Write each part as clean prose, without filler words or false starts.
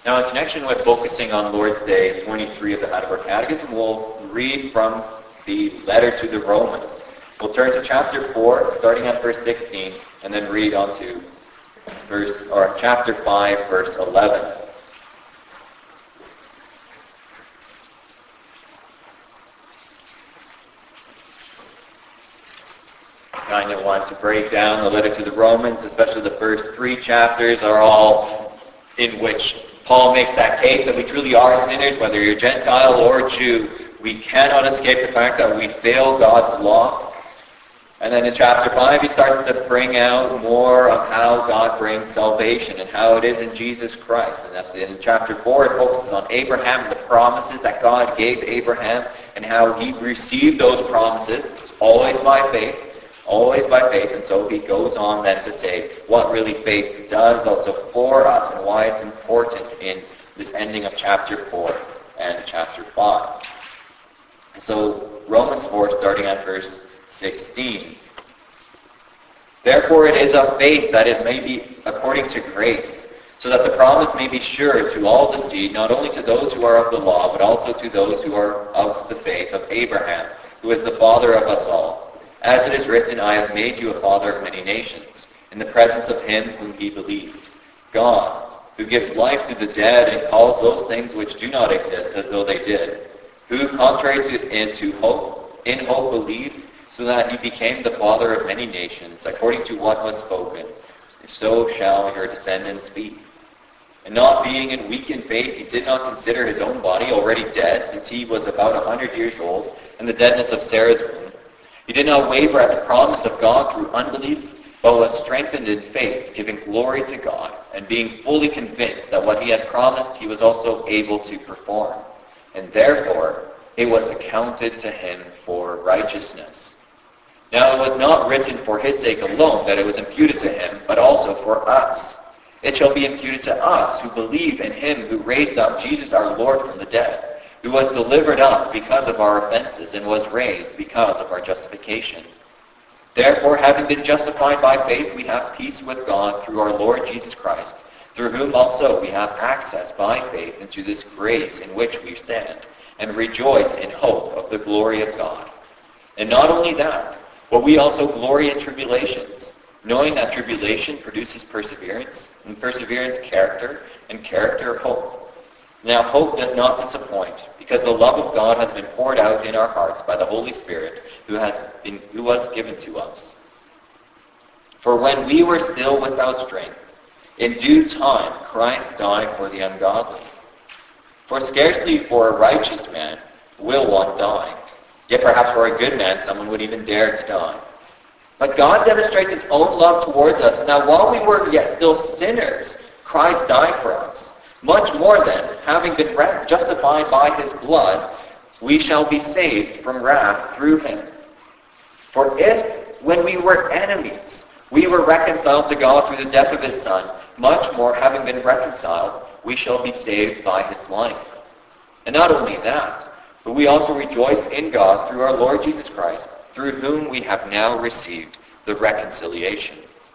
Now, in connection with focusing on Lord's Day 23 of the Heidelberg Catechism, we'll read from the letter to the Romans. We'll turn to chapter 4, starting at verse 16, and then read on to chapter 5, verse 11. I kind of want to break down the letter to the Romans, especially the first 3 chapters are all in which Paul makes that case that we truly are sinners, whether you're Gentile or Jew. We cannot escape the fact that we fail God's law. And then in chapter 5, he starts to bring out more of how God brings salvation and how it is in Jesus Christ. And in chapter 4, it focuses on Abraham and the promises that God gave Abraham and how he received those promises, always by faith. Always by faith, and so he goes on then to say what really faith does also for us and why it's important in this ending of chapter 4 and chapter 5. And so Romans 4, starting at verse 16. Therefore it is of faith that it may be according to grace, so that the promise may be sure to all the seed, not only to those who are of the law, but also to those who are of the faith of Abraham, who is the father of us all. As it is written, I have made you a father of many nations, in the presence of him whom he believed, God, who gives life to the dead and calls those things which do not exist as though they did, who, contrary to hope, in hope believed, so that he became the father of many nations, according to what was spoken, so shall your descendants be. And not being weak in faith, he did not consider his own body already dead, since he was about 100 years old, and the deadness of Sarah's womb. He did not waver at the promise of God through unbelief, but was strengthened in faith, giving glory to God, and being fully convinced that what he had promised he was also able to perform. And therefore it was accounted to him for righteousness. Now it was not written for his sake alone that it was imputed to him, but also for us. It shall be imputed to us who believe in him who raised up Jesus our Lord from the dead, who was delivered up because of our offenses and was raised because of our justification. Therefore, having been justified by faith, we have peace with God through our Lord Jesus Christ, through whom also we have access by faith into this grace in which we stand, and rejoice in hope of the glory of God. And not only that, but we also glory in tribulations, knowing that tribulation produces perseverance, and perseverance character, and character hope. Now hope does not disappoint, because the love of God has been poured out in our hearts by the Holy Spirit who was given to us. For when we were still without strength, in due time Christ died for the ungodly. For scarcely for a righteous man will one die, yet perhaps for a good man someone would even dare to die. But God demonstrates his own love towards us, and that while we were yet still sinners, Christ died for us. Much more then, having been justified by his blood, we shall be saved from wrath through him. For if, when we were enemies, we were reconciled to God through the death of his Son, much more, having been reconciled, we shall be saved by his life. And not only that, but we also rejoice in God through our Lord Jesus Christ, through whom we have now received the reconciliation.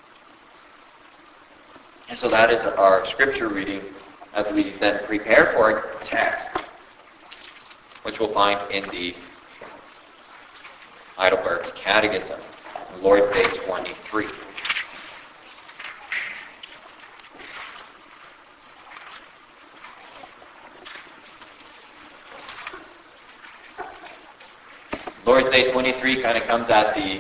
And so that is our scripture reading as we then prepare for our text, which we'll find in the Heidelberg Catechism, Lord's Day 23. Lord's Day 23 kind of comes at the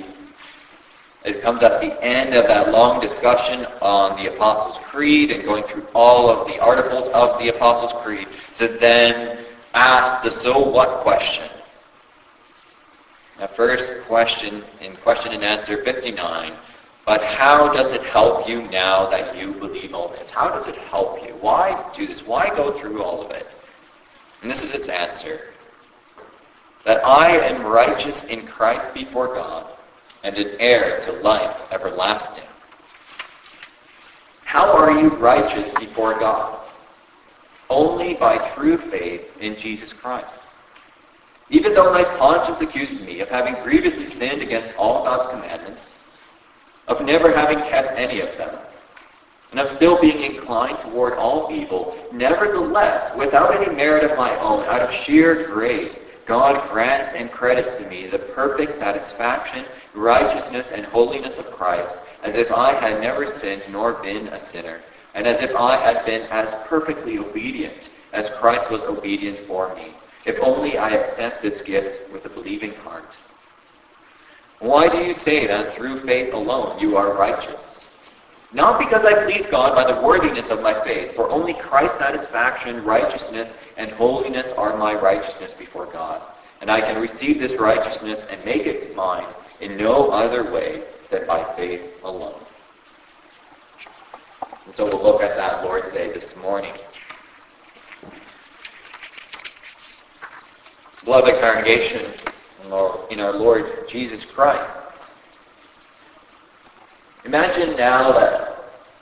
end of that long discussion on the Apostles' Creed and going through all of the articles of the Apostles' Creed to then ask the so what question. The first question in question and answer 59, but how does it help you now that you believe all this? How does it help you? Why do this? Why go through all of it? And this is its answer. That I am righteous in Christ before God, and an heir to life everlasting. How are you righteous before God? Only by true faith in Jesus Christ. Even though my conscience accuses me of having grievously sinned against all God's commandments, of never having kept any of them, and of still being inclined toward all evil, nevertheless, without any merit of my own, out of sheer grace, God grants and credits to me the perfect satisfaction, righteousness, and holiness of Christ, as if I had never sinned nor been a sinner, and as if I had been as perfectly obedient as Christ was obedient for me, if only I accept this gift with a believing heart. Why do you say that through faith alone you are righteous? Not because I please God by the worthiness of my faith, for only Christ's satisfaction, righteousness, and holiness are my righteousness before God. And I can receive this righteousness and make it mine in no other way than by faith alone. And so we'll look at that Lord's Day this morning. Beloved congregation, in our Lord Jesus Christ, imagine now that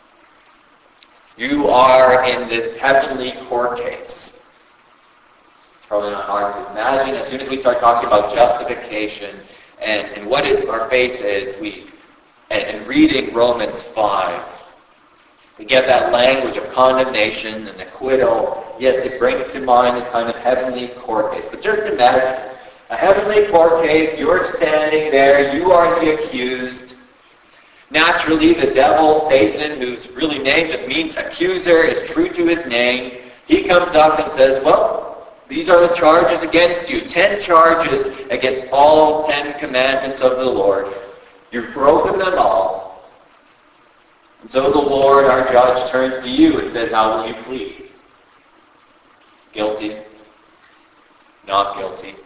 you are in this heavenly court case. It's probably not hard to imagine. As soon as we start talking about justification and what our faith is, and reading Romans 5, we get that language of condemnation and acquittal. Yes, it brings to mind this kind of heavenly court case. But just imagine a heavenly court case, you're standing there, you are the accused. Naturally, the devil, Satan, whose really name just means accuser, is true to his name. He comes up and says, well, these are the charges against you. 10 charges against all 10 commandments of the Lord. You've broken them all. And so the Lord, our judge, turns to you and says, how will you plead? Guilty? Not guilty?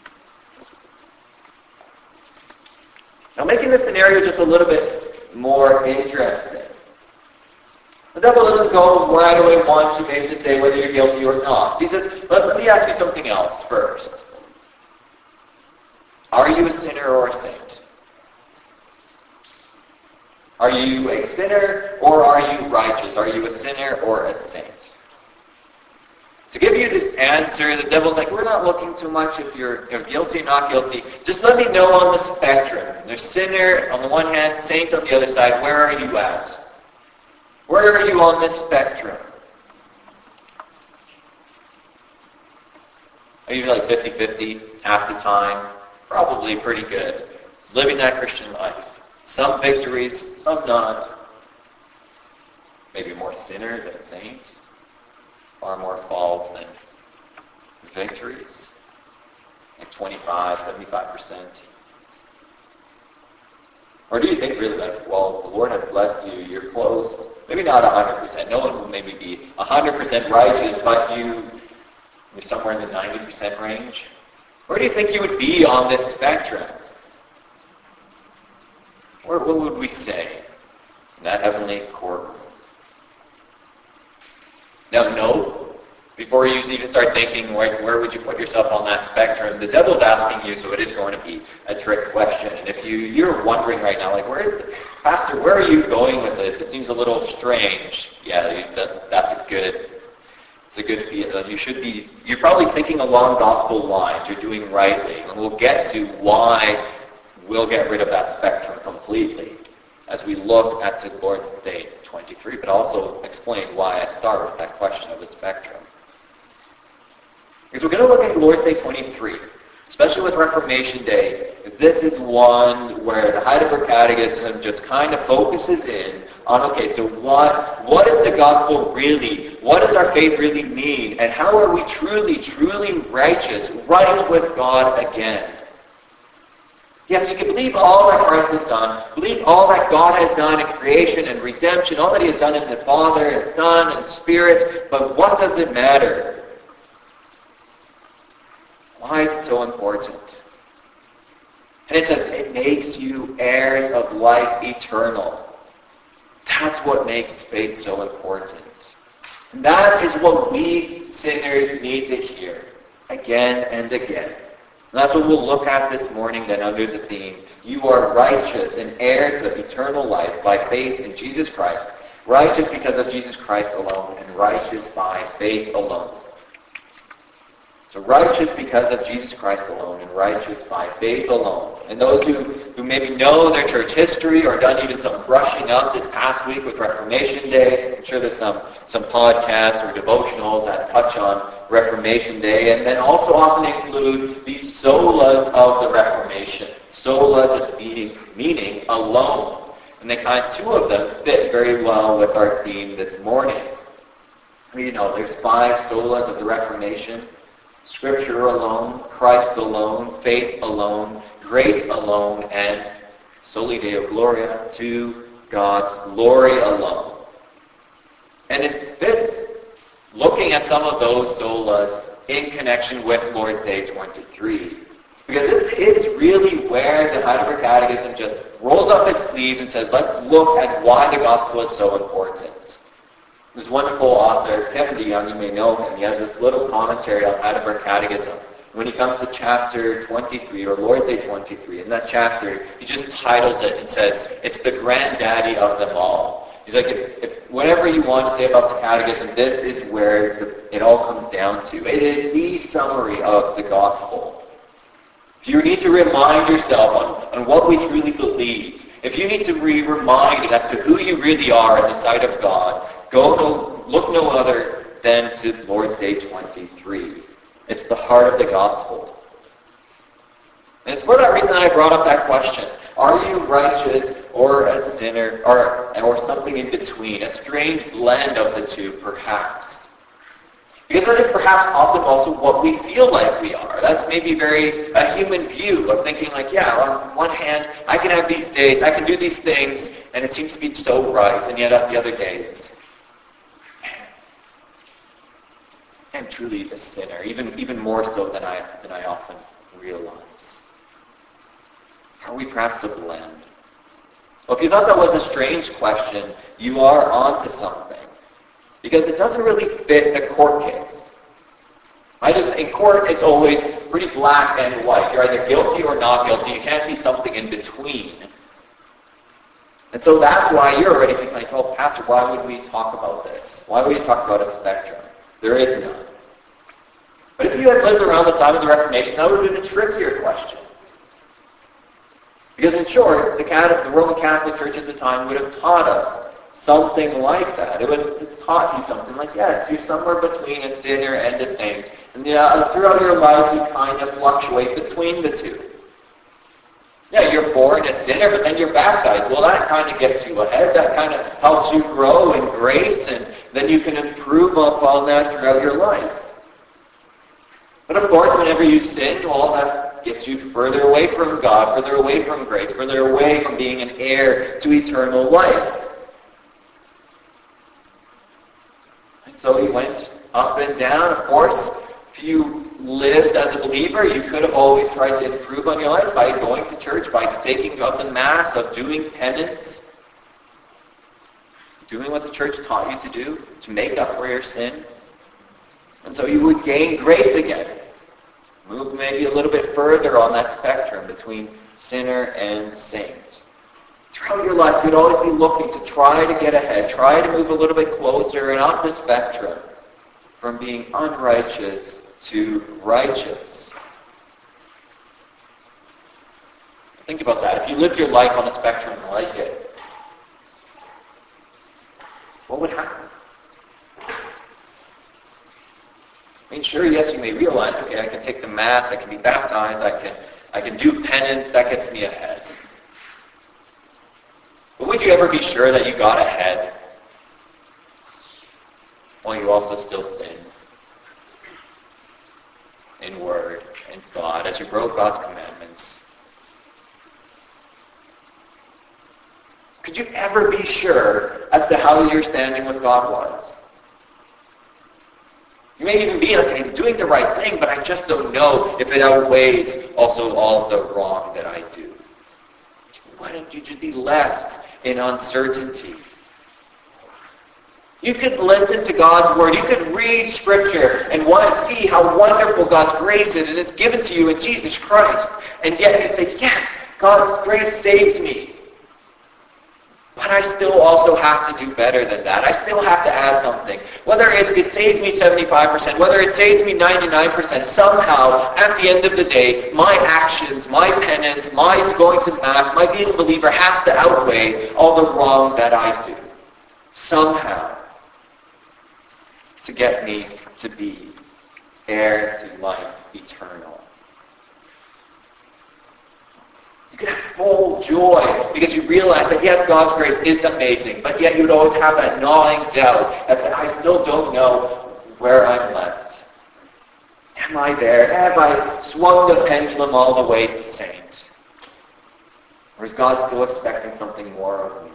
Now, making the scenario just a little bit more interesting. The devil doesn't go right away want you maybe to say whether you're guilty or not. He says, let me ask you something else first. Are you a sinner or a saint? Are you a sinner or are you righteous? Are you a sinner or a saint? To give you this answer, the devil's like, we're not looking too much if you're guilty or not guilty. Just let me know on the spectrum. There's sinner on the one hand, saint on the other side. Where are you at? Where are you on this spectrum? Are you like 50-50 half the time? Probably pretty good. Living that Christian life. Some victories, some not. Maybe more sinner than saint. Far more falls than victories. Like 25, 75%. Or do you think really like, well, the Lord has blessed you, you're close. Maybe not 100%. No one will maybe be 100% righteous, but you're somewhere in the 90% range. Where do you think you would be on this spectrum? What would we say in that heavenly courtroom? Now, no, before you even start thinking where would you put yourself on that spectrum, the devil's asking you, so it is going to be a trick question. And if you're wondering right now, like, Pastor, where are you going with this? It seems a little strange. Yeah, that's a good feel. You're probably thinking along gospel lines. You're doing rightly. And we'll get to why we'll get rid of that spectrum completely as we look at the Lord's Day 23, but also explain why I start with that question of the spectrum. Because we're going to look at Lord's Day 23, especially with Reformation Day, because this is one where the Heidelberg Catechism just kind of focuses in on, okay, so what is the gospel really? What does our faith really mean? And how are we truly, truly righteous, right with God again? Yes, you can believe all that Christ has done, believe all that God has done in creation and redemption, all that He has done in the Father and Son and Spirit, but what does it matter? Why is it so important? And it says, it makes you heirs of life eternal. That's what makes faith so important. And that is what we sinners need to hear again and again. And that's what we'll look at this morning then under the theme, you are righteous and heirs of eternal life by faith in Jesus Christ, righteous because of Jesus Christ alone, and righteous by faith alone. So righteous because of Jesus Christ alone, and righteous by faith alone. And those who maybe know their church history or done even some brushing up this past week with Reformation Day, I'm sure there's some podcasts or devotionals that touch on Reformation Day, and then also often include the solas of the Reformation. Sola just meaning alone. And two of them fit very well with our theme this morning. There's 5 solas of the Reformation. Scripture alone, Christ alone, faith alone, grace alone, and Soli Deo Gloria, to God's glory alone. And it fits looking at some of those solas in connection with Lord's Day 23. Because this is really where the Heidelberg Catechism just rolls up its sleeves and says, let's look at why the gospel is so important. This wonderful author, Kevin DeYoung, you may know him, he has this little commentary on Heidelberg Catechism. When he comes to chapter 23, or Lord's Day 23, in that chapter, he just titles it and says, it's the granddaddy of them all. He's like, if whatever you want to say about the Catechism, this is where it all comes down to. It is the summary of the gospel. If you need to remind yourself on what we truly believe, if you need to be reminded as to who you really are in the sight of God, look no other than to Lord's Day 23. It's the heart of the gospel. And it's for that reason that I brought up that question. Are you righteous or a sinner or something in between? A strange blend of the two, perhaps. Because that is perhaps often also what we feel like we are. That's maybe a human view of thinking like, yeah, on one hand, I can have these days, I can do these things, and it seems to be so right, and yet on the other days, I'm truly a sinner, even more so than I often realize. Are we perhaps a blend? Well, if you thought that was a strange question, you are onto something. Because it doesn't really fit a court case. Right? In court, it's always pretty black and white. You're either guilty or not guilty. You can't be something in between. And so that's why you're already thinking like, well, Pastor, why would we talk about this? Why would we talk about a spectrum? There is none. But if you had lived around the time of the Reformation, that would have been a trickier question. Because in short, the Roman Catholic Church at the time would have taught us something like that. It would have taught you something like, yes, you're somewhere between a sinner and a saint. And throughout your life, you kind of fluctuate between the two. Yeah, you're born a sinner, but then you're baptized. Well, that kind of gets you ahead. That kind of helps you grow in grace, and then you can improve upon that throughout your life. But of course, whenever you sin, well, that gets you further away from God, further away from grace, further away from being an heir to eternal life. And so he went up and down. Of course, if you lived as a believer, you could have always tried to improve on your life by going to church, by taking of the Mass, of doing penance, doing what the church taught you to do, to make up for your sin. And so you would gain grace again. Move maybe a little bit further on that spectrum between sinner and saint. Throughout your life, you'd always be looking to try to get ahead, try to move a little bit closer and up the spectrum from being unrighteous to righteous. Think about that. If you lived your life on a spectrum like it, what would happen? I mean, sure, yes, you may realize, okay, I can take the Mass, I can be baptized, I can do penance, that gets me ahead. But would you ever be sure that you got ahead while you also still sin in word and thought as you broke God's commandments? Could you ever be sure as to how your standing with God was? You may even be like, I'm doing the right thing, but I just don't know if it outweighs also all the wrong that I do. Why don't you just be left in uncertainty? You could listen to God's Word. You could read Scripture and want to see how wonderful God's grace is, and it's given to you in Jesus Christ. And yet you'd say, yes, God's grace saves me. But but I still also have to do better than that. I still have to add something. Whether it saves me 75%, whether it saves me 99%, somehow, at the end of the day, my actions, my penance, my going to Mass, my being a believer has to outweigh all the wrong that I do. Somehow. To get me to be heir to life eternal. You can have full joy because you realize that yes, God's grace is amazing, but yet you'd always have that gnawing doubt as I still don't know where I'm left. Am I there? Have I swung the pendulum all the way to saint? Or is God still expecting something more of me?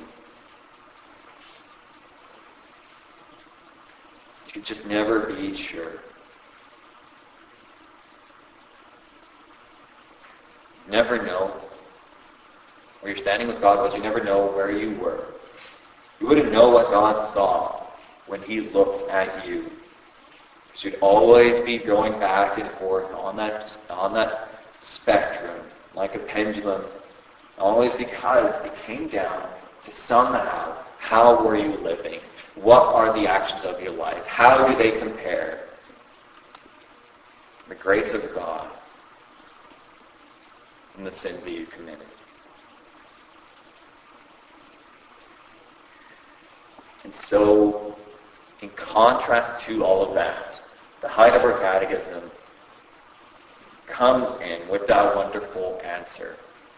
You could just never be sure. Never know where you're standing with God, because you never know where you were. You wouldn't know what God saw when he looked at you. You should always be going back and forth on that spectrum, like a pendulum, always because it came down to somehow, how were you living? What are the actions of your life? How do they compare? The grace of God and the sins that you committed. And so, in contrast to all of that, the Heidelberg Catechism comes in with that wonderful answer.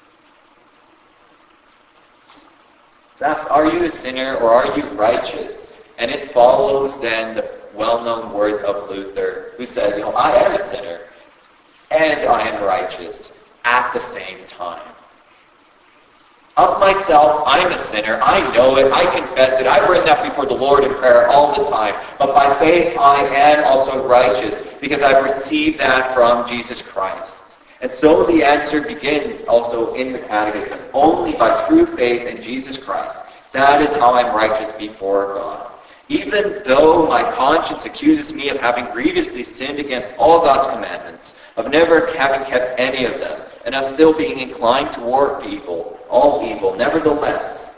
That's, are you a sinner or are you righteous? And it follows then the well-known words of Luther, who said, I am a sinner and I am righteous at the same time. Of myself, I'm a sinner. I know it. I confess it. I bring that before the Lord in prayer all the time. But by faith, I am also righteous because I've received that from Jesus Christ. And so the answer begins also in the Catechism. Only by true faith in Jesus Christ. That is how I'm righteous before God. Even though my conscience accuses me of having grievously sinned against all God's commandments, of never having kept any of them, and of still being inclined toward evil, all evil, nevertheless,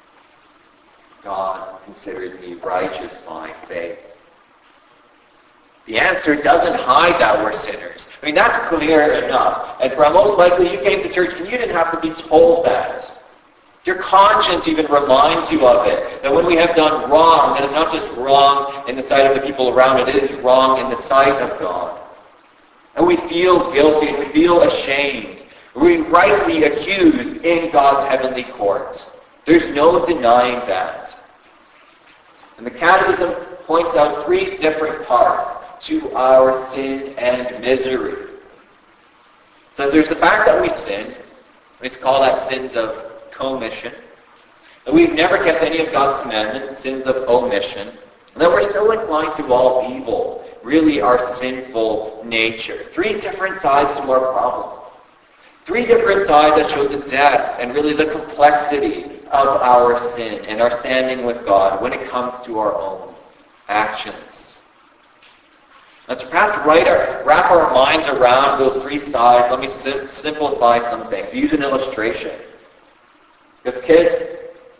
God considered me righteous by faith. The answer doesn't hide that we're sinners. I mean, that's clear enough. And most likely you came to church and you didn't have to be told that. Your conscience even reminds you of it. That when we have done wrong, that is not just wrong in the sight of the people around it, it is wrong in the sight of God. And we feel guilty and we feel ashamed. We're rightly accused in God's heavenly court. There's no denying that. And the Catechism points out three different parts to our sin and misery. So there's the fact that we sin. We call that sins of commission. That we've never kept any of God's commandments, sins of omission. And that we're still inclined to all evil, really our sinful nature. Three different sides to our problem. Three different sides that show the depth and really the complexity of our sin and our standing with God when it comes to our own actions. Now to perhaps wrap our minds around those three sides, let me simplify some things. Use an illustration. Because kids,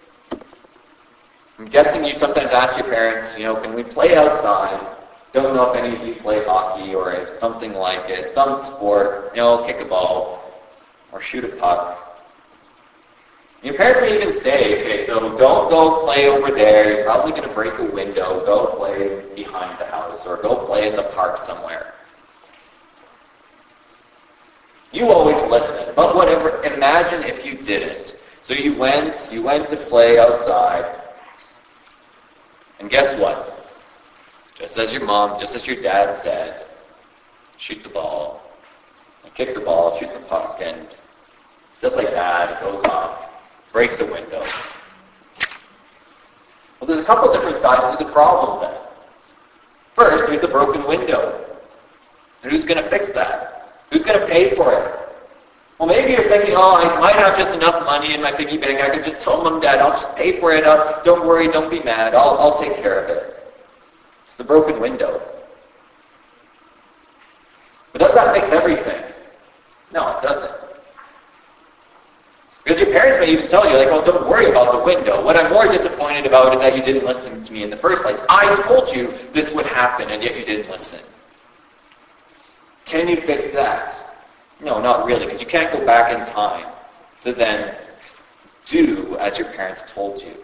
I'm guessing you sometimes ask your parents, can we play outside? Don't know if any of you play hockey or something like it, some sport, kick a ball or shoot a puck. And your parents may even say, okay, so don't go play over there. You're probably going to break a window. Go play behind the house or go play in the park somewhere. You always listen, but whatever. Imagine if you didn't. So you went to play outside, and guess what? Just as your mom, just as your dad said, shoot the ball, kick the ball, shoot the puck, and just like that, it goes off, breaks a window. Well, there's a couple different sides to the problem then. First, there's the broken window. And who's going to fix that? Who's going to pay for it? Well, maybe you're thinking, I might have just enough money in my piggy bank. I could just tell Mom and Dad, I'll just pay for it. Don't worry, don't be mad. I'll take care of it. It's the broken window. But does that fix everything? No, it doesn't. Because your parents may even tell you, like, oh, don't worry about the window. What I'm more disappointed about is that you didn't listen to me in the first place. I told you this would happen, and yet you didn't listen. Can you fix that? No, not really, because you can't go back in time to then do as your parents told you.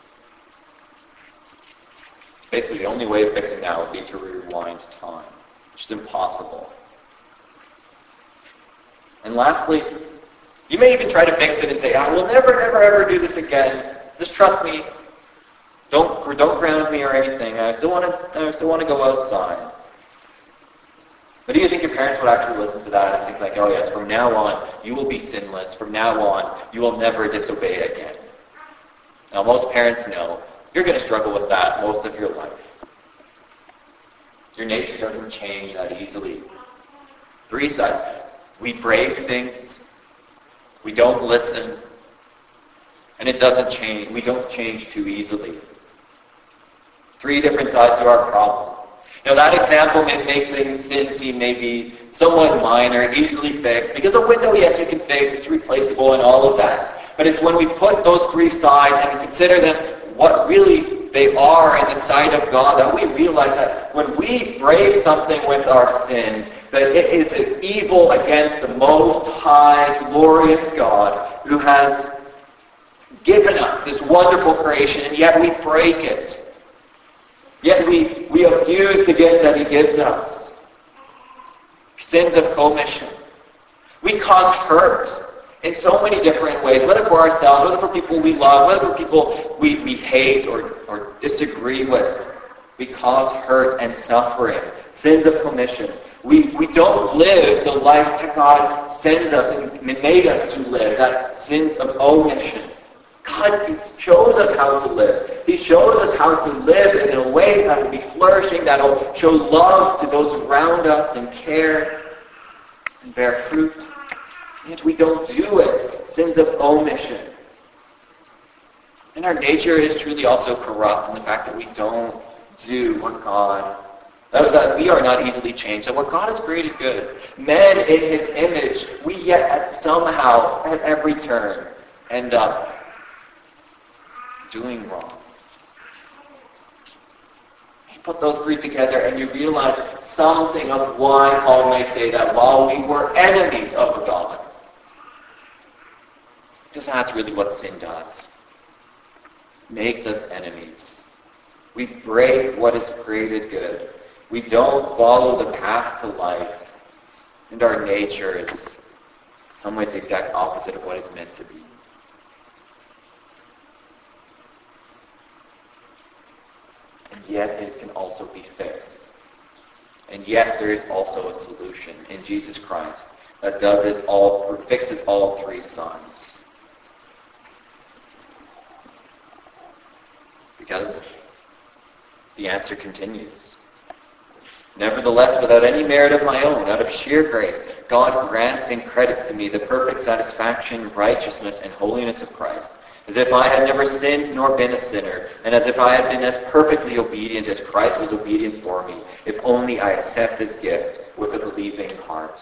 Basically, the only way of fixing that would be to rewind time, which is impossible. And lastly, you may even try to fix it and say, I will never, ever, ever do this again. Just trust me. Don't ground me or anything. I still want to go outside. But do you think your parents would actually listen to that and think like, oh yes, from now on, you will be sinless. From now on, you will never disobey again. Now, most parents know you're going to struggle with that most of your life. Your nature doesn't change that easily. 3 sides. We break things. We don't listen. And it doesn't change. We don't change too easily. 3 different sides to our problem. Now that example may make sin seem maybe somewhat minor, easily fixed. Because a window, yes, you can fix. It's replaceable and all of that. But it's when we put those 3 sides and we consider them what really they are in the sight of God that we realize that when we break something with our sin, that it is an evil against the most high, glorious God who has given us this wonderful creation, and yet we break it. Yet we abuse the gifts that he gives us. Sins of commission. We cause hurt in so many different ways, whether for ourselves, whether for people we love, whether for people we hate or disagree with. We cause hurt and suffering. Sins of commission. We don't live the life that God sends us and made us to live, that sins of omission. God shows us how to live. He shows us how to live in a way that will be flourishing, that will show love to those around us and care and bear fruit. Yet we don't do it. Sins of omission. And our nature is truly also corrupt in the fact that we don't do what God, that we are not easily changed, that what God has created good. Men in his image, we yet somehow, at every turn, end up doing wrong. You put those 3 together and you realize something of why Paul may say that while we were enemies of God. Because that's really what sin does. It makes us enemies. We break what is created good. We don't follow the path to life. And our nature is, in some ways, the exact opposite of what it's meant to be. And yet it can also be fixed. And yet there is also a solution in Jesus Christ that does it all, fixes all 3 sides. Because the answer continues. Nevertheless, without any merit of my own, out of sheer grace, God grants and credits to me the perfect satisfaction, righteousness, and holiness of Christ, as if I had never sinned nor been a sinner, and as if I had been as perfectly obedient as Christ was obedient for me, if only I accept his gift with a believing heart.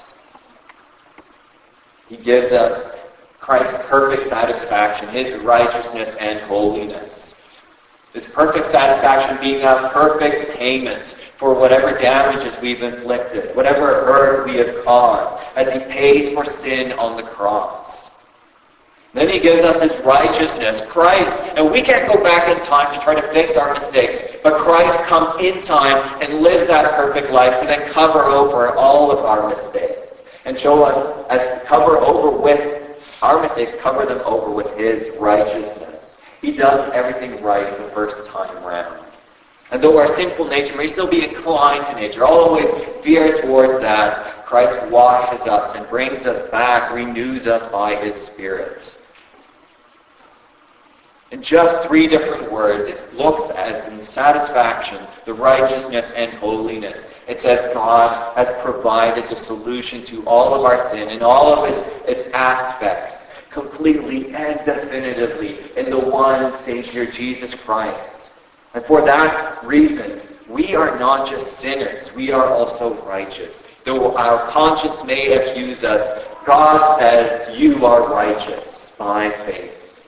He gives us Christ's perfect satisfaction, his righteousness and holiness. This perfect satisfaction being a perfect payment for whatever damages we've inflicted, whatever hurt we have caused, as he pays for sin on the cross. Then he gives us his righteousness, Christ. And we can't go back in time to try to fix our mistakes, but Christ comes in time and lives that perfect life to then cover over all of our mistakes and show us, as cover over with our mistakes, cover them over with his righteousness. He does everything right the first time round. And though our sinful nature may still be inclined to nature, always veer towards that, Christ washes us and brings us back, renews us by his Spirit. In just 3 different words, it looks at the satisfaction, the righteousness, and holiness. It says God has provided the solution to all of our sin and all of its aspects, completely and definitively in the one Savior, Jesus Christ. And for that reason, we are not just sinners, we are also righteous. Though our conscience may accuse us, God says you are righteous by faith.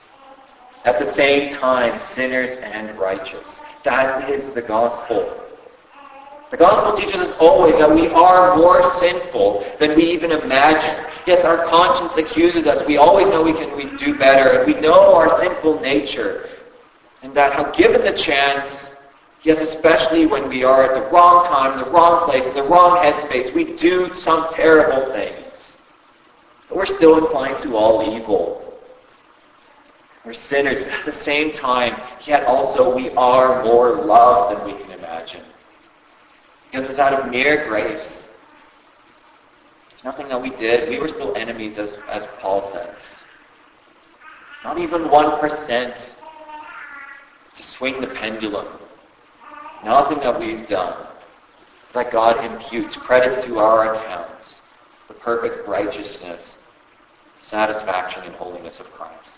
At the same time, sinners and righteous. That is the gospel. The gospel teaches us always that we are more sinful than we even imagine. Yes, our conscience accuses us. We always know we do better. And we know our sinful nature. And that given the chance, yes, especially when we are at the wrong time, in the wrong place, in the wrong headspace, we do some terrible things. But we're still inclined to all evil. We're sinners, but at the same time, yet also we are more loved than we can imagine. Because it's out of mere grace. It's nothing that we did. We were still enemies, as Paul says. Not even 1% to swing the pendulum. Nothing that we've done. That God imputes, credits to our accounts, the perfect righteousness, satisfaction, and holiness of Christ.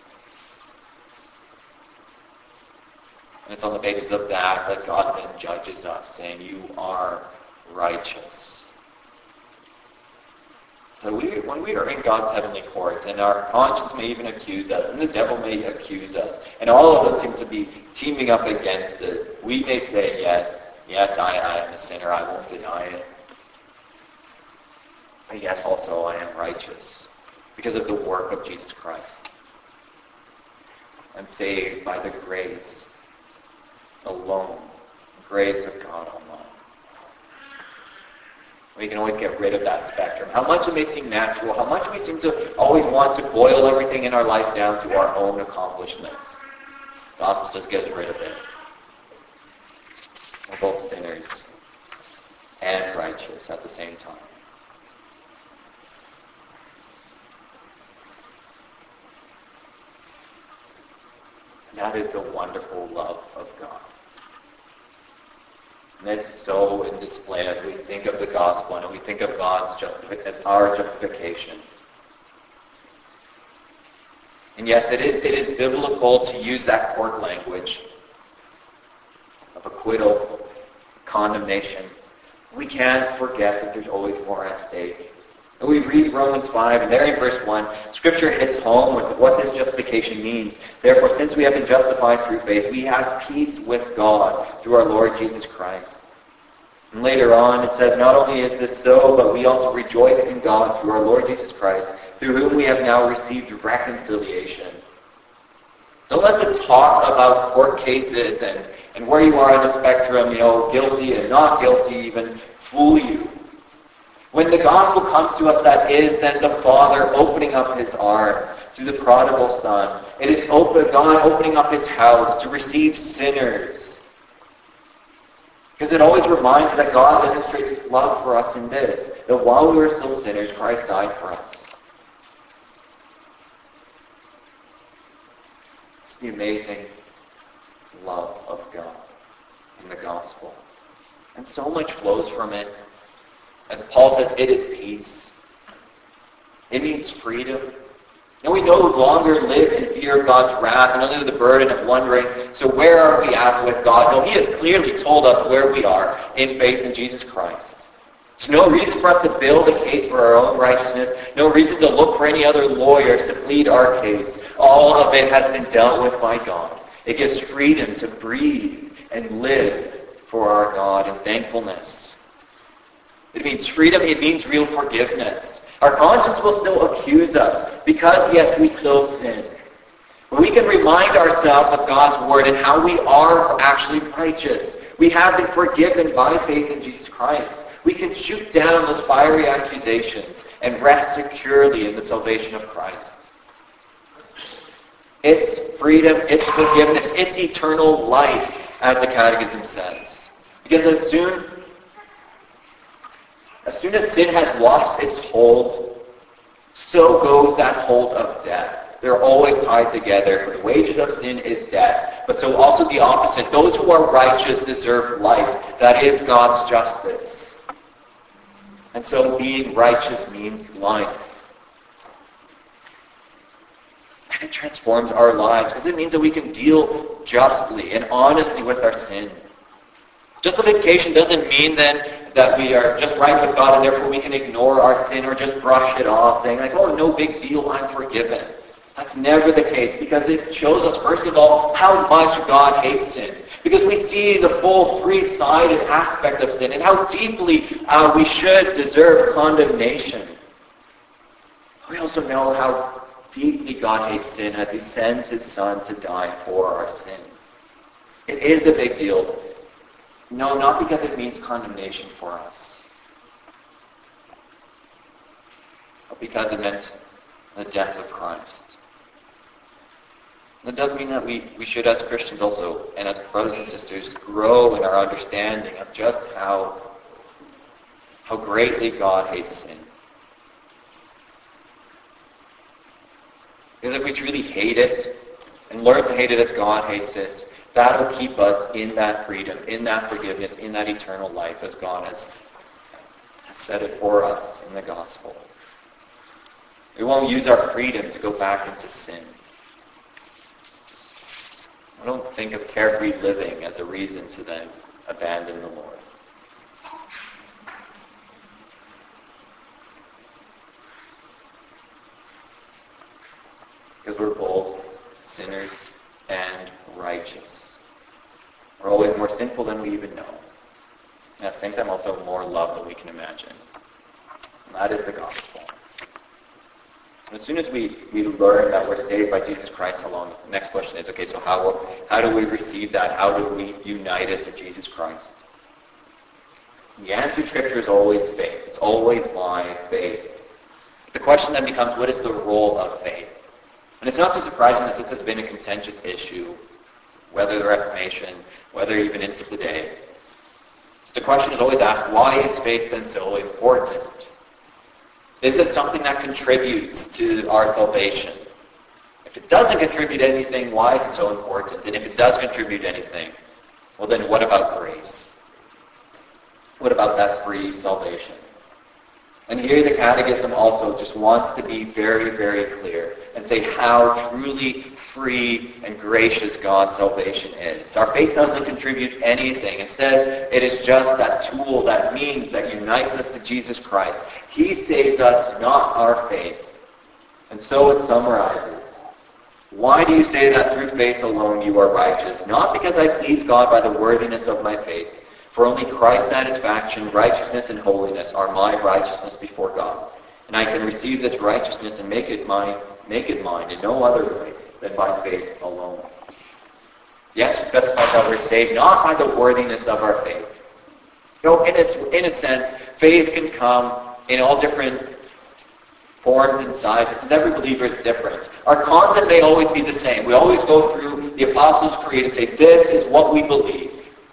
And it's on the basis of that God then judges us, saying, you are righteous. So when we are in God's heavenly court, and our conscience may even accuse us, and the devil may accuse us, and all of them seem to be teaming up against us, we may say, yes, I am a sinner, I won't deny it. But yes, also I am righteous, because of the work of Jesus Christ. I'm saved by the grace alone, grace of God alone. We can always get rid of that spectrum. How much it may seem natural, how much we seem to always want to boil everything in our life down to our own accomplishments. The gospel says get rid of it. We're both sinners and righteous at the same time. And that is the wonderful love of God. And it's so in display as we think of the gospel and we think of our justification. And yes, it is biblical to use that court language of acquittal, condemnation. We can't forget that there's always more at stake. And we read Romans 5, and there in verse 1, Scripture hits home with what this justification means. Therefore, since we have been justified through faith, we have peace with God through our Lord Jesus Christ. And later on, it says, not only is this so, but we also rejoice in God through our Lord Jesus Christ, through whom we have now received reconciliation. Don't let the talk about court cases and where you are on the spectrum, guilty and not guilty even, fool you. When the gospel comes to us, that is then the Father opening up his arms to the prodigal son. It is God opening up his house to receive sinners. Because it always reminds that God demonstrates his love for us in this, that while we were still sinners, Christ died for us. It's the amazing love of God in the gospel. And so much flows from it. As Paul says, it is peace. It means freedom. And we no longer live in fear of God's wrath and under the burden of wondering, so where are we at with God? No, he has clearly told us where we are in faith in Jesus Christ. There's no reason for us to build a case for our own righteousness, no reason to look for any other lawyers to plead our case. All of it has been dealt with by God. It gives freedom to breathe and live for our God in thankfulness. It means freedom. It means real forgiveness. Our conscience will still accuse us because, yes, we still sin. But we can remind ourselves of God's word and how we are actually righteous. We have been forgiven by faith in Jesus Christ. We can shoot down those fiery accusations and rest securely in the salvation of Christ. It's freedom, it's forgiveness, it's eternal life, as the Catechism says. Because as soon as sin has lost its hold, so goes that hold of death. They're always tied together. For the wages of sin is death. But so also the opposite. Those who are righteous deserve life. That is God's justice. And so being righteous means life. And it transforms our lives because it means that we can deal justly and honestly with our sin. Justification doesn't mean then that we are just right with God and therefore we can ignore our sin or just brush it off saying like, oh, no big deal, I'm forgiven. That's never the case, because it shows us, first of all, how much God hates sin. Because we see the full three-sided aspect of sin and how deeply we should deserve condemnation. We also know how deeply God hates sin as he sends his Son to die for our sin. It is a big deal. No, not because it means condemnation for us, but because it meant the death of Christ. That does mean that we should, as Christians also, and as brothers and sisters, grow in our understanding of just how greatly God hates sin. Because if we truly hate it, and learn to hate it as God hates it, that will keep us in that freedom, in that forgiveness, in that eternal life as God has set it for us in the gospel. We won't use our freedom to go back into sin. I don't think of carefree living as a reason to then abandon the Lord. Because we're both sinners and righteous. We're always more sinful than we even know. And at the same time also more loved than we can imagine. And that is the gospel. And as soon as we learn that we're saved by Jesus Christ alone, the next question is, okay, so how do we receive that? How do we unite it to Jesus Christ? The answer to Scripture is always faith. It's always by faith. The question then becomes, what is the role of faith? And it's not too surprising that this has been a contentious issue, whether the Reformation, whether even into today. So the question is always asked, why is faith then so important? Is it something that contributes to our salvation? If it doesn't contribute anything, why is it so important? And if it does contribute anything, well then what about grace? What about that free salvation? And here the Catechism also just wants to be very, very clear and say how truly free and gracious God's salvation is. Our faith doesn't contribute anything. Instead, it is just that tool, that means that unites us to Jesus Christ. He saves us, not our faith. And so it summarizes. Why do you say that through faith alone you are righteous? Not because I please God by the worthiness of my faith, for only Christ's satisfaction, righteousness, and holiness are my righteousness before God. And I can receive this righteousness and make it mine in no other way than by faith alone. Yes, it specifies that we're saved not by the worthiness of our faith. No, in a sense, faith can come in all different forms and sizes, since every believer is different. Our content may always be the same. We always go through the Apostles' Creed and say, this is what we believe.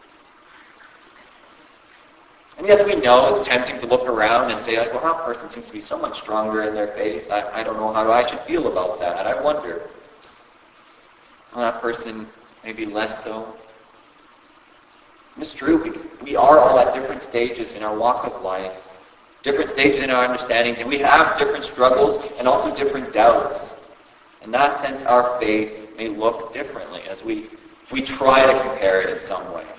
And yes, we know it's tempting to look around and say, like, well, that person seems to be so much stronger in their faith. I don't know how I should feel about that. I wonder. Well, that person maybe less so. And it's true. We are all at different stages in our walk of life, different stages in our understanding, and we have different struggles and also different doubts. In that sense, our faith may look differently as we try to compare it in some way.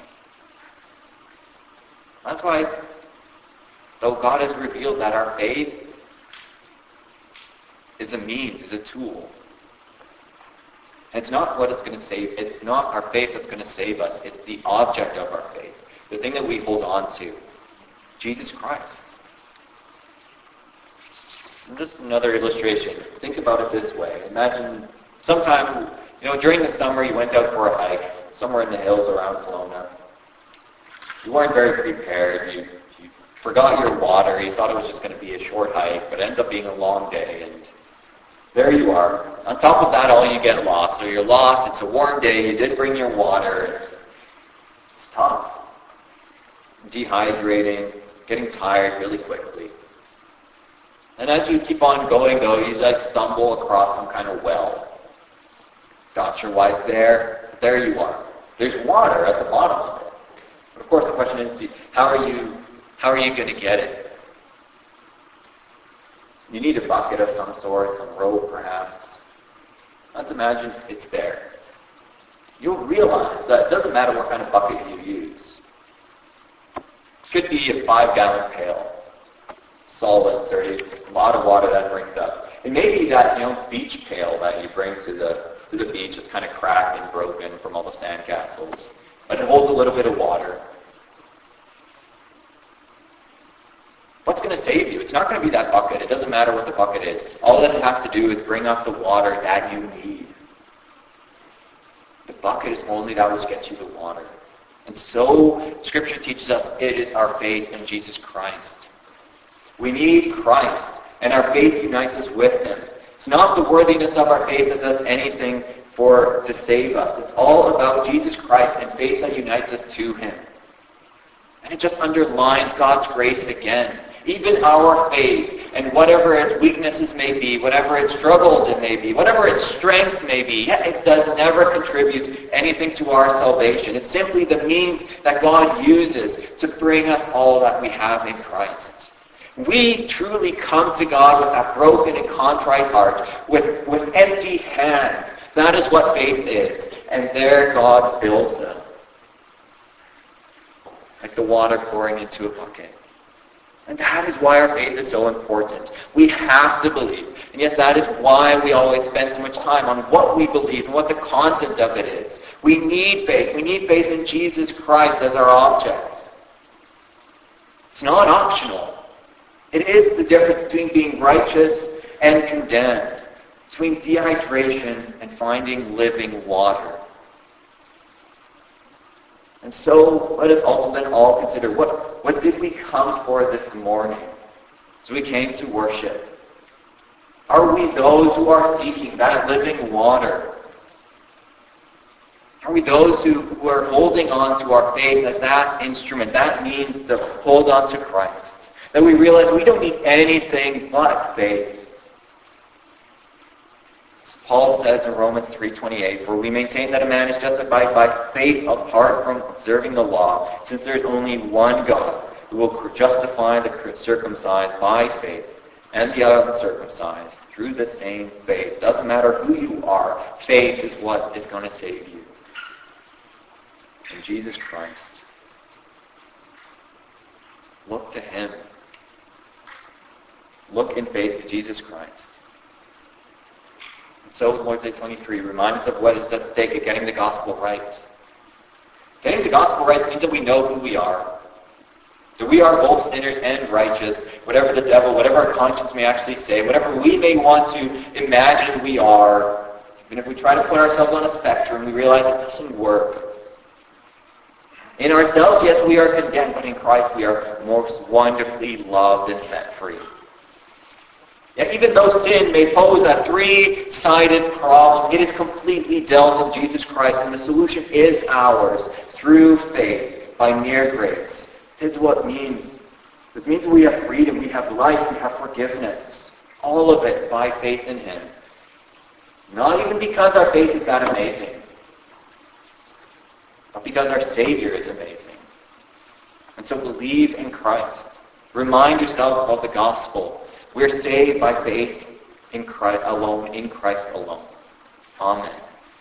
That's why, though God has revealed that our faith is a means, is a tool. And it's not what it's going to save. It's not our faith that's going to save us. It's the object of our faith, the thing that we hold on to, Jesus Christ. And just another illustration. Think about it this way. Imagine sometime, during the summer you went out for a hike somewhere in the hills around Kelowna. You weren't very prepared. You forgot your water. You thought it was just going to be a short hike, but it ends up being a long day. And there you are. On top of that, all you get lost. So you're lost. It's a warm day. You did bring your water. It's tough. Dehydrating, getting tired really quickly. And as you keep on going, though, you stumble across some kind of well. Not sure why it's there, but there you are. There's water at the bottom of it. Of course, the question is, how are you going to get it? You need a bucket of some sort, some rope perhaps. Let's imagine it's there. You'll realize that it doesn't matter what kind of bucket you use. It could be a 5-gallon pail, solid, sturdy, a lot of water that brings up. It may be that, beach pail that you bring to the beach. It's kind of cracked and broken from all the sandcastles. But it holds a little bit of water. What's going to save you? It's not going to be that bucket. It doesn't matter what the bucket is. All that it has to do is bring up the water that you need. The bucket is only that which gets you the water. And so, Scripture teaches us it is our faith in Jesus Christ. We need Christ, and our faith unites us with Him. It's not the worthiness of our faith that does anything to save us. It's all about Jesus Christ and faith that unites us to Him. And it just underlines God's grace again. Even our faith, and whatever its weaknesses may be, whatever its struggles it may be, whatever its strengths may be, it never contributes anything to our salvation. It's simply the means that God uses to bring us all that we have in Christ. We truly come to God with that broken and contrite heart, with empty hands. That is what faith is. And there God fills them. Like the water pouring into a bucket. And that is why our faith is so important. We have to believe. And yes, that is why we always spend so much time on what we believe and what the content of it is. We need faith. We need faith in Jesus Christ as our object. It's not optional. It is the difference between being righteous and condemned, between dehydration and finding living water. And so let us also then all consider, what did we come for this morning? So we came to worship. Are we those who are seeking that living water? Are we those who are holding on to our faith as that instrument? That means to hold on to Christ. That we realize we don't need anything but faith. Paul says in Romans 3:28, "For we maintain that a man is justified by faith apart from observing the law, since there is only one God who will justify the circumcised by faith and the uncircumcised through the same faith." Doesn't matter who you are, faith is what is going to save you. In Jesus Christ. Look to Him. Look in faith to Jesus Christ. So Lord's Day 23 reminds us of what is at stake at getting the gospel right. Getting the gospel right means that we know who we are. That we are both sinners and righteous, whatever the devil, whatever our conscience may actually say, whatever we may want to imagine we are. And if we try to put ourselves on a spectrum, we realize it doesn't work. In ourselves, yes, we are condemned, but in Christ we are most wonderfully loved and set free. Yet even though sin may pose a three-sided problem, it is completely dealt in Jesus Christ, and the solution is ours through faith, by mere grace. This is what it means. This means we have freedom, we have life, we have forgiveness. All of it by faith in Him. Not even because our faith is that amazing, but because our Savior is amazing. And so believe in Christ. Remind yourselves of the gospel. We're saved by faith in Christ alone, in Christ alone. Amen.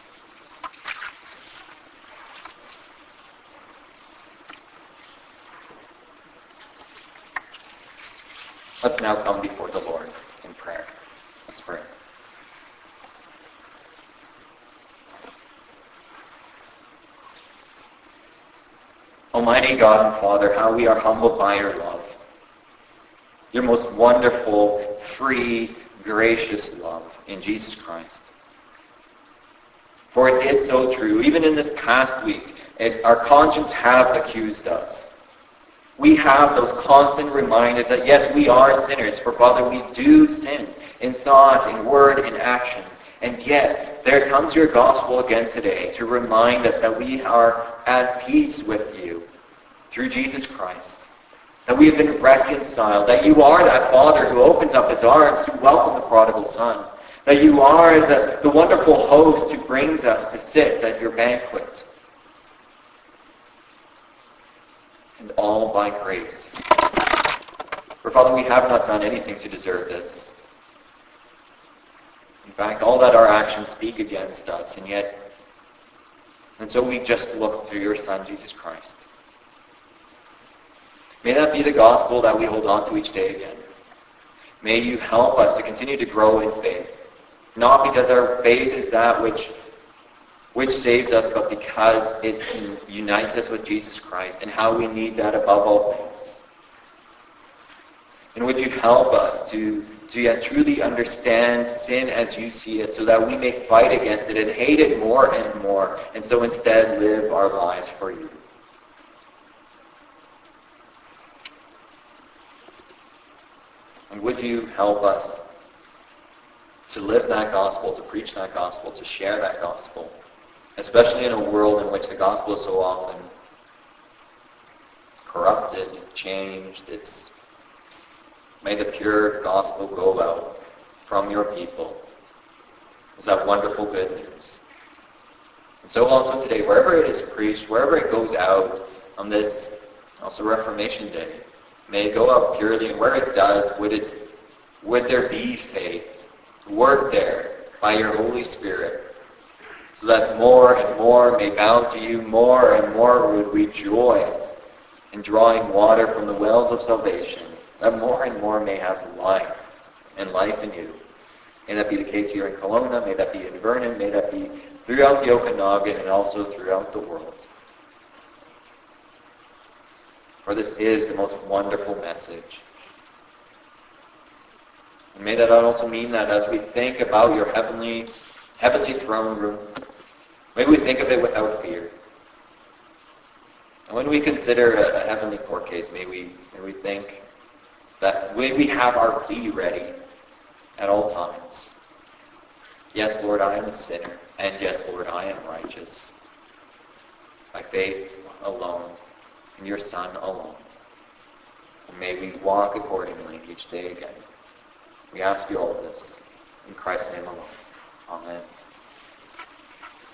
Let's now come before the Lord in prayer. Let's pray. Almighty God and Father, how we are humbled by your love. Your most wonderful, free, gracious love in Jesus Christ. For it is so true. Even in this past week, our conscience have accused us. We have those constant reminders that yes, we are sinners. For Father, we do sin in thought, in word, in action. And yet, there comes your gospel again today to remind us that we are at peace with you through Jesus Christ. That we have been reconciled, that you are that Father who opens up His arms to welcome the prodigal son, that you are the wonderful host who brings us to sit at your banquet. And all by grace. For Father, we have not done anything to deserve this. In fact, all that our actions speak against us, and so we just look to your Son, Jesus Christ. May that be the gospel that we hold on to each day again. May you help us to continue to grow in faith. Not because our faith is that which saves us, but because it unites us with Jesus Christ and how we need that above all things. And would you help us to yet truly understand sin as you see it so that we may fight against it and hate it more and more, and so instead live our lives for you. And would you help us to live that gospel, to preach that gospel, to share that gospel, especially in a world in which the gospel is so often corrupted, changed. May the pure gospel go out from your people. It's that wonderful good news. And so also today, wherever it is preached, wherever it goes out on this also Reformation Day, may it go out purely, and where it does, would there be faith to work there by your Holy Spirit, so that more and more may bow to you, more and more would rejoice in drawing water from the wells of salvation, that more and more may have life, and life in you. May that be the case here in Kelowna, may that be in Vernon, may that be throughout the Okanagan, and also throughout the world. For this is the most wonderful message. And may that also mean that as we think about your heavenly throne room, may we think of it without fear. And when we consider a heavenly court case, may we think that we have our plea ready at all times. Yes, Lord, I am a sinner. And yes, Lord, I am righteous. By faith alone, in your Son alone. And may we walk accordingly each day again. We ask you all this in Christ's name alone. Amen.